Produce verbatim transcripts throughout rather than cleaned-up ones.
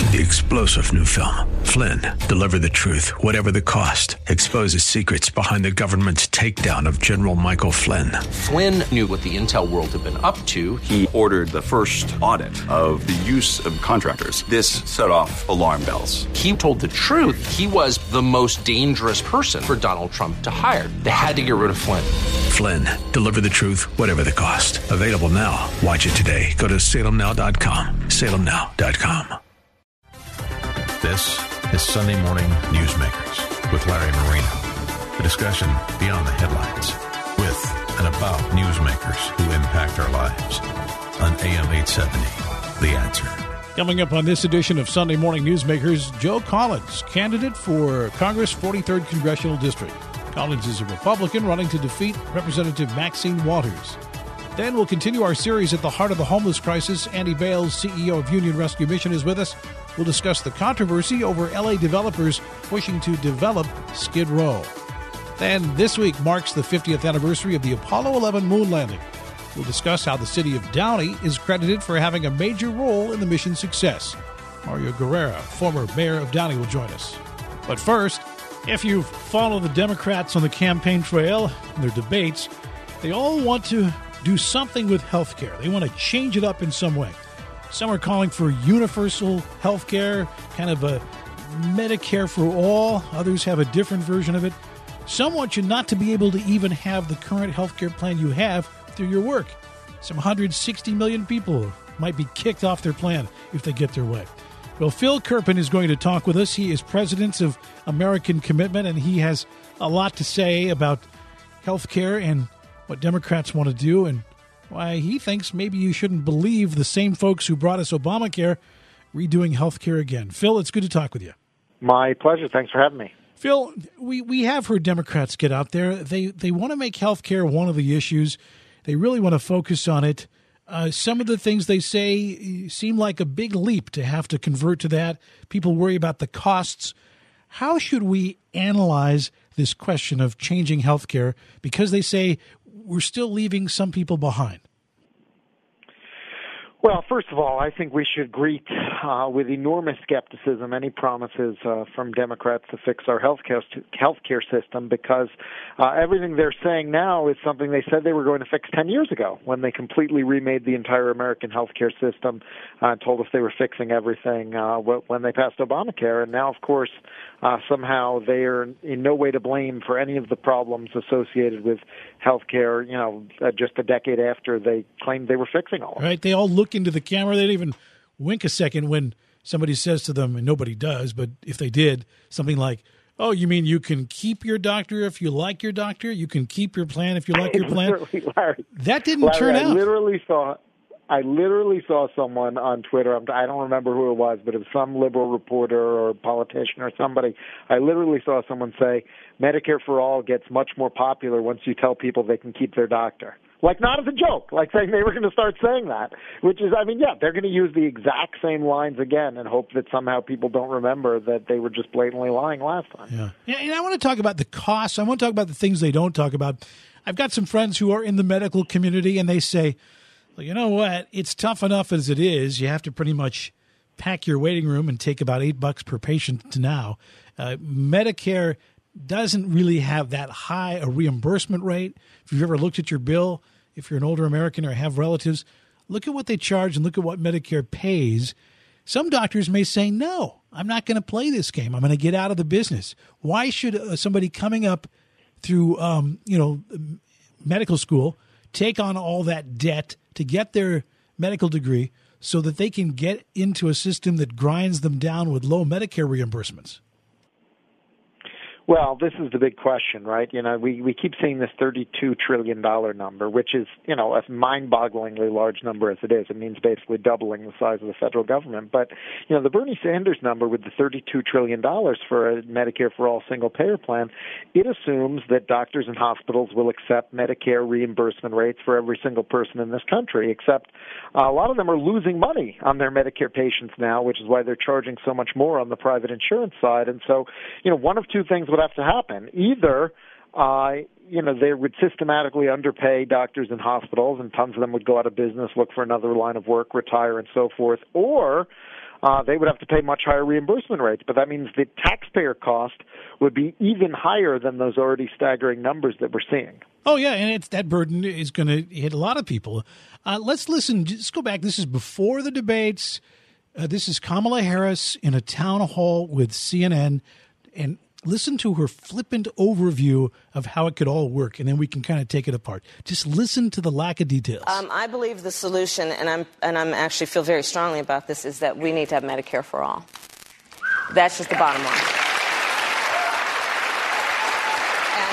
The explosive new film, Flynn, deliver the truth, whatever the cost, exposes secrets behind the government's takedown of General Michael Flynn. Flynn knew what the intel world had been up to. He ordered the first audit of the use of contractors. This set off alarm bells. He told the truth. He was the most dangerous person for Donald Trump to hire. They had to get rid of Flynn. Flynn, deliver the truth, whatever the cost. Available now. Watch it today. Go to salem now dot com. salem now dot com. This is Sunday Morning Newsmakers with Larry Marino. A discussion beyond the headlines with and about newsmakers who impact our lives on A M eight seventy, The Answer. Coming up on this edition of Sunday Morning Newsmakers, Joe Collins, candidate for Congress forty-third Congressional District. Collins is a Republican running to defeat Representative Maxine Waters. Then we'll continue our series at the heart of the homeless crisis. Andy Bales, C E O of Union Rescue Mission, is with us. We'll discuss the controversy over L A developers pushing to develop Skid Row. Then this week marks the fiftieth anniversary of the Apollo eleven moon landing. We'll discuss how the city of Downey is credited for having a major role in the mission's success. Mario Guerrera, former mayor of Downey, will join us. But first, if you follow the Democrats on the campaign trail and their debates, they all want to do something with health care. They want to change it up in some way. Some are calling for universal health care, kind of a Medicare for all. Others have a different version of it. Some want you not to be able to even have the current health care plan you have through your work. Some one hundred sixty million people might be kicked off their plan if they get their way. Well, Phil Kerpen is going to talk with us. He is president of American Commitment, and he has a lot to say about health care and what Democrats want to do, and why he thinks maybe you shouldn't believe the same folks who brought us Obamacare redoing health care again. Phil, it's good to talk with you. My pleasure. Thanks for having me. Phil, we, we have heard Democrats get out there. They they want to make health care one of the issues. They really want to focus on it. Uh, some of the things they say seem like a big leap to have to convert to that. People worry about the costs. How should we analyze this question of changing health care? Because they say we're still leaving some people behind. Well, first of all, I think we should greet uh, with enormous skepticism any promises uh, from Democrats to fix our health care, health care system, because uh, everything they're saying now is something they said they were going to fix ten years ago when they completely remade the entire American health care system uh, and told us they were fixing everything uh, when they passed Obamacare. And now, of course, uh, somehow they are in no way to blame for any of the problems associated with health care, you know, uh, just a decade after they claimed they were fixing all of it. Right, they all look into the camera. They don't even wink a second when somebody says to them, and nobody does, but if they did, something like, oh, you mean you can keep your doctor if you like your doctor? You can keep your plan if you like your plan? Larry, that didn't Larry, turn I out. literally saw, I literally saw someone on Twitter, I don't remember who it was, but it was some liberal reporter or politician or somebody. I literally saw someone say, Medicare for all gets much more popular once you tell people they can keep their doctor. Like, not as a joke, like saying they were going to start saying that, which is, I mean, yeah, they're going to use the exact same lines again and hope that somehow people don't remember that they were just blatantly lying last time. Yeah. Yeah, and I want to talk about the costs. I want to talk about the things they don't talk about. I've got some friends who are in the medical community, and they say, well, you know what? It's tough enough as it is. You have to pretty much pack your waiting room and take about eight bucks per patient now. Uh, Medicare doesn't really have that high a reimbursement rate. If you've ever looked at your bill, if you're an older American or have relatives, look at what they charge and look at what Medicare pays. Some doctors may say, no, I'm not going to play this game. I'm going to get out of the business. Why should uh, somebody coming up through, um, you know, medical school take on all that debt to get their medical degree so that they can get into a system that grinds them down with low Medicare reimbursements? Well, this is the big question, right? You know, we, we keep seeing this thirty-two trillion dollars number, which is, you know, a mind-bogglingly large number as it is. It means basically doubling the size of the federal government. But, you know, the Bernie Sanders number with the thirty-two trillion dollars for a Medicare for all single-payer plan, it assumes that doctors and hospitals will accept Medicare reimbursement rates for every single person in this country, except uh, a lot of them are losing money on their Medicare patients now, which is why they're charging so much more on the private insurance side. And so, you know, one of two things would have to happen. Either, uh, you know, they would systematically underpay doctors and hospitals, and tons of them would go out of business, look for another line of work, retire, and so forth, or uh, they would have to pay much higher reimbursement rates. But that means the taxpayer cost would be even higher than those already staggering numbers that we're seeing. Oh, yeah, and it's, that burden is going to hit a lot of people. Uh, let's listen. Just go back. This is before the debates. Uh, this is Kamala Harris in a town hall with C N N. And listen to her flippant overview of how it could all work, and then we can kind of take it apart. Just listen to the lack of details. Um, I believe the solution, and I'm and I'm actually feel very strongly about this, is that we need to have Medicare for all. That's just the bottom line. And,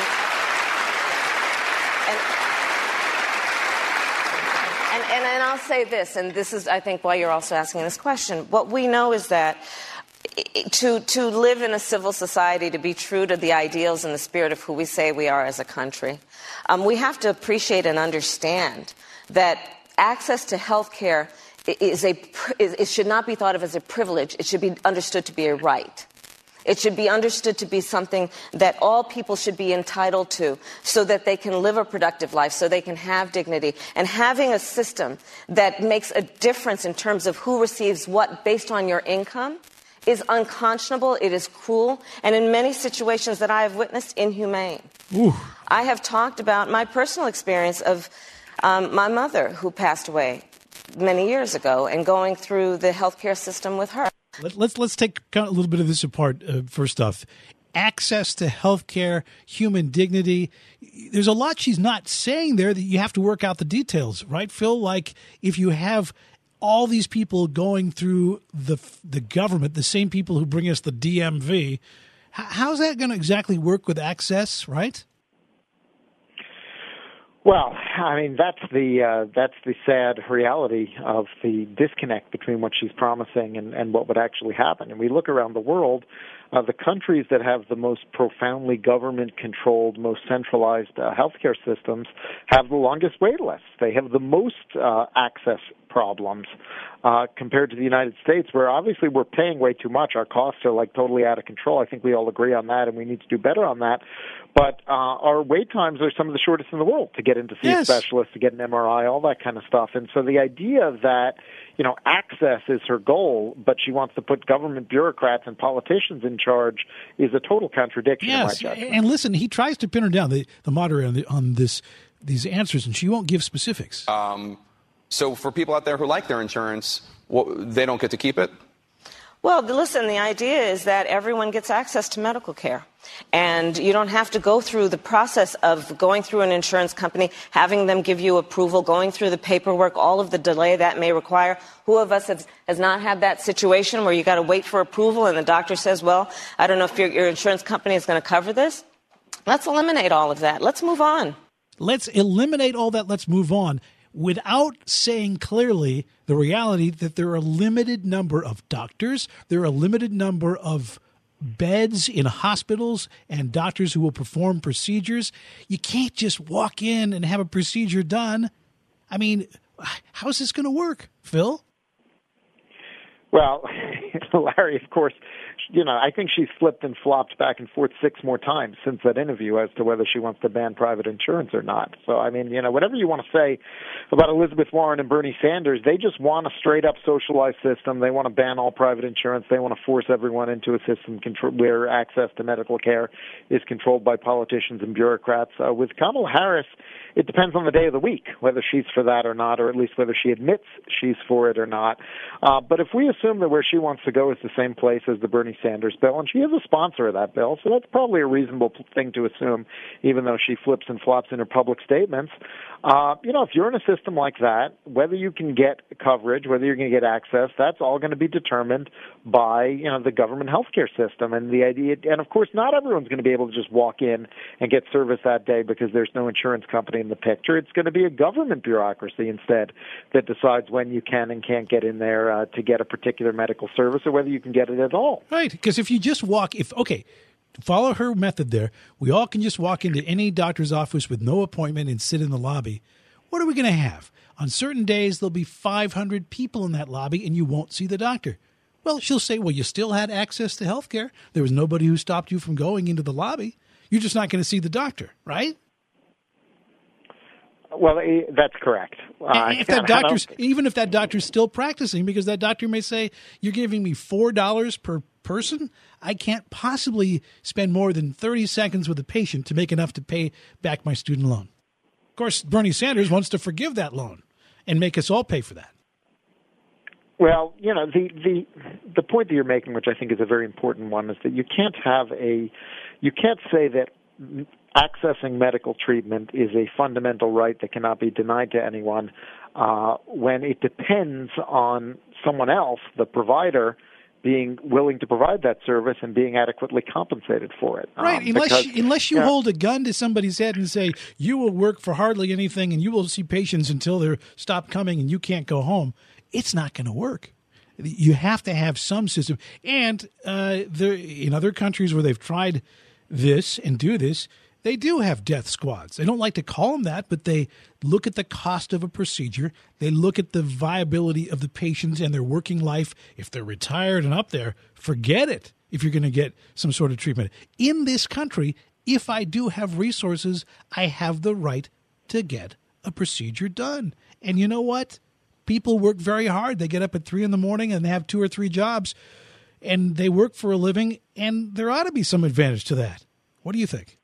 and, and, and I'll say this, and this is, I think, why you're also asking this question. What we know is that To to live in a civil society, to be true to the ideals and the spirit of who we say we are as a country, um, we have to appreciate and understand that access to health care is a is, it should not be thought of as a privilege. It should be understood to be a right. It should be understood to be something that all people should be entitled to so that they can live a productive life, so they can have dignity. And having a system that makes a difference in terms of who receives what based on your income is unconscionable, it is cruel, and in many situations that I have witnessed, inhumane. Ooh. I have talked about my personal experience of um, my mother, who passed away many years ago, and going through the healthcare system with her. Let, let's let's take a little bit of this apart. Uh, first off, access to health care, human dignity. There's a lot she's not saying there that you have to work out the details, right, Phil? Like if you have all these people going through the the government, the same people who bring us the D M V, how's that going to exactly work with access, right? Well, I mean that's the uh, that's the sad reality of the disconnect between what she's promising and, and what would actually happen. And we look around the world, uh, the countries that have the most profoundly government-controlled, most centralized uh, healthcare systems have the longest wait lists. They have the most uh, access problems uh, compared to the United States, where obviously we're paying way too much. Our costs are like totally out of control. I think we all agree on that, and we need to do better on that. But uh, our wait times are some of the shortest in the world to get in to see yes. a specialist, to get an M R I, all that kind of stuff. And so the idea that, you know, access is her goal, but she wants to put government bureaucrats and politicians in charge is a total contradiction yes. in my judgment. And listen, he tries to pin her down, the, the moderator, on, the, on this these answers, and she won't give specifics. Um, so for people out there who like their insurance, well, they don't get to keep it? Well, listen, the idea is that everyone gets access to medical care. And you don't have to go through the process of going through an insurance company, having them give you approval, going through the paperwork, all of the delay that may require. Who of us has, has not had that situation where you got to wait for approval and the doctor says, well, I don't know if your, your insurance company is going to cover this? Let's eliminate all of that. Let's move on. Let's eliminate all that. Let's move on, without saying clearly the reality that there are a limited number of doctors, there are a limited number of beds in hospitals and doctors who will perform procedures. You can't just walk in and have a procedure done. I mean, how's this going to work, Phil? Well, Larry, of course, you know, I think she's flipped and flopped back and forth six more times since that interview as to whether she wants to ban private insurance or not. So, I mean, you know, whatever you want to say about Elizabeth Warren and Bernie Sanders, they just want a straight-up socialized system. They want to ban all private insurance. They want to force everyone into a system control- where access to medical care is controlled by politicians and bureaucrats. Uh, with Kamala Harris, it depends on the day of the week, whether she's for that or not, or at least whether she admits she's for it or not. Uh, but if we assume that where she wants to go is the same place as the Bernie Sanders bill, and she is a sponsor of that bill, so that's probably a reasonable thing to assume, even though she flips and flops in her public statements. Uh, you know, if you're in a system like that, whether you can get coverage, whether you're going to get access, that's all going to be determined by, you know, the government healthcare system. And the idea, and of course, not everyone's going to be able to just walk in and get service that day because there's no insurance company in the picture. It's going to be a government bureaucracy instead that decides when you can and can't get in there uh, to get a particular medical service, or whether you can get it at all. Right, because if you just walk, if okay, follow her method there, we all can just walk into any doctor's office with no appointment and sit in the lobby. What are we going to have? On certain days, there'll be five hundred people in that lobby, and you won't see the doctor. Well, she'll say, well, you still had access to health care. There was nobody who stopped you from going into the lobby. You're just not going to see the doctor, right? Well, that's correct. Uh, if that doctor's, even if that doctor's still practicing, because that doctor may say, you're giving me four dollars per person, I can't possibly spend more than thirty seconds with a patient to make enough to pay back my student loan. Of course, Bernie Sanders wants to forgive that loan and make us all pay for that. Well, you know, the, the the point that you're making, which I think is a very important one, is that you can't have a, you can't say that accessing medical treatment is a fundamental right that cannot be denied to anyone uh, when it depends on someone else, the provider, being willing to provide that service and being adequately compensated for it. Right, um, unless, because, you, unless you yeah. hold a gun to somebody's head and say, you will work for hardly anything and you will see patients until they stop coming and you can't go home, it's not going to work. You have to have some system. And uh, there, in other countries where they've tried this and do this, they do have death squads. They don't like to call them that, but they look at the cost of a procedure. They look at the viability of the patients and their working life. If they're retired and up there, forget it if you're going to get some sort of treatment. In this country, if I do have resources, I have the right to get a procedure done. And you know what? People work very hard. They get up at three in the morning and they have two or three jobs, and they work for a living, and there ought to be some advantage to that. What do you think?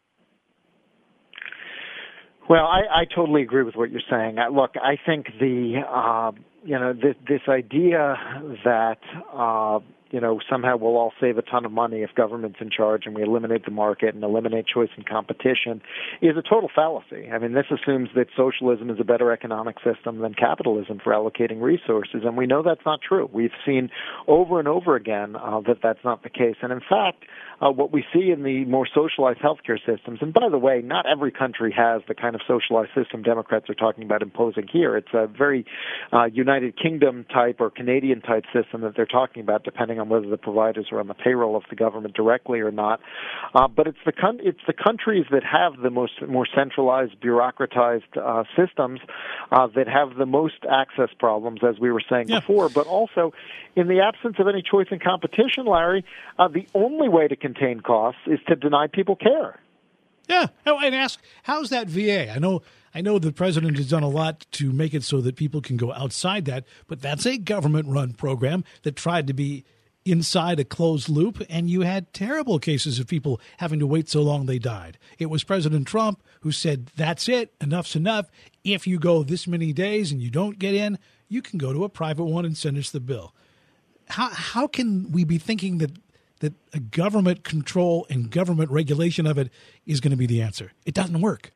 Well, I, I totally agree with what you're saying. I, look, I think the uh, you know this, this idea that uh, you know somehow we'll all save a ton of money if government's in charge and we eliminate the market and eliminate choice and competition is a total fallacy. I mean, this assumes that socialism is a better economic system than capitalism for allocating resources, and we know that's not true. We've seen over and over again uh, that that's not the case, and in fact, Uh, what we see in the more socialized healthcare systems, and by the way, not every country has the kind of socialized system Democrats are talking about imposing here. It's a very uh, United Kingdom type or Canadian type system that they're talking about, depending on whether the providers are on the payroll of the government directly or not. Uh, but it's the con- it's the countries that have the most more centralized, bureaucratized uh, systems uh, that have the most access problems, as we were saying yeah. before. But also, in the absence of any choice and competition, Larry, uh, the only way to contain costs is to deny people care. Yeah, and ask, how's that V A? I know I know the president has done a lot to make it so that people can go outside that, but that's a government-run program that tried to be inside a closed loop, and you had terrible cases of people having to wait so long they died. It was President Trump who said, that's it, enough's enough. If you go this many days and you don't get in, you can go to a private one and send us the bill. How how can we be thinking that that a government control and government regulation of it is going to be the answer? It doesn't work.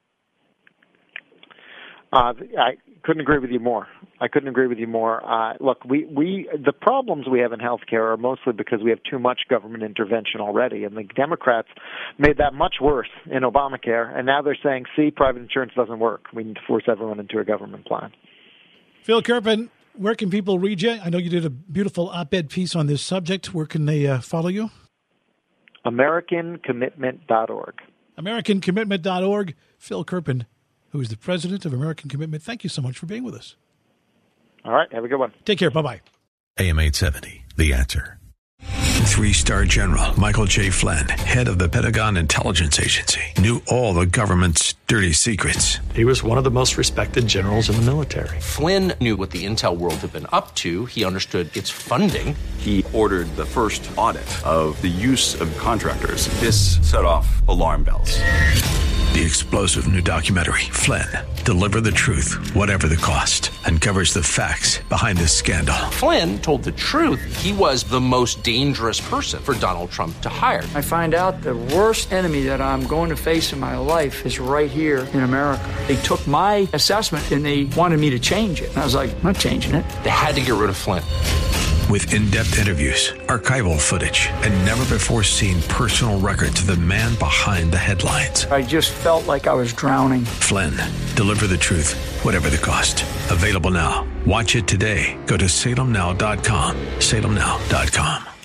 Uh, I couldn't agree with you more. I couldn't agree with you more. Uh, look, we, we the problems we have in healthcare are mostly because we have too much government intervention already, and the Democrats made that much worse in Obamacare, and now they're saying, see, private insurance doesn't work. We need to force everyone into a government plan. Phil Kerpen, where can people read you? I know you did a beautiful op-ed piece on this subject. Where can they uh, follow you? American Commitment dot org. American Commitment dot org. Phil Kerpen, who is the president of American Commitment, thank you so much for being with us. All right. Have a good one. Take care. Bye-bye. A M eight seventy, The Answer. Three-star General Michael J. Flynn, head of the Pentagon Intelligence Agency, knew all the government's dirty secrets. He was one of the most respected generals in the military. Flynn knew what the intel world had been up to. He understood its funding. He ordered the first audit of the use of contractors. This set off alarm bells. The explosive new documentary, Flynn, Deliver the Truth, Whatever the Cost, uncovers the facts behind this scandal. Flynn told the truth. He was the most dangerous person for Donald Trump to hire. I find out the worst enemy that I'm going to face in my life is right here in America. They took my assessment and they wanted me to change it. And I was like, I'm not changing it. They had to get rid of Flynn. With in-depth interviews, archival footage, and never-before-seen personal records of the man behind the headlines. I just felt like I was drowning. Flynn, Deliver the Truth, Whatever the Cost. Available now. Watch it today. Go to salem now dot com. salem now dot com.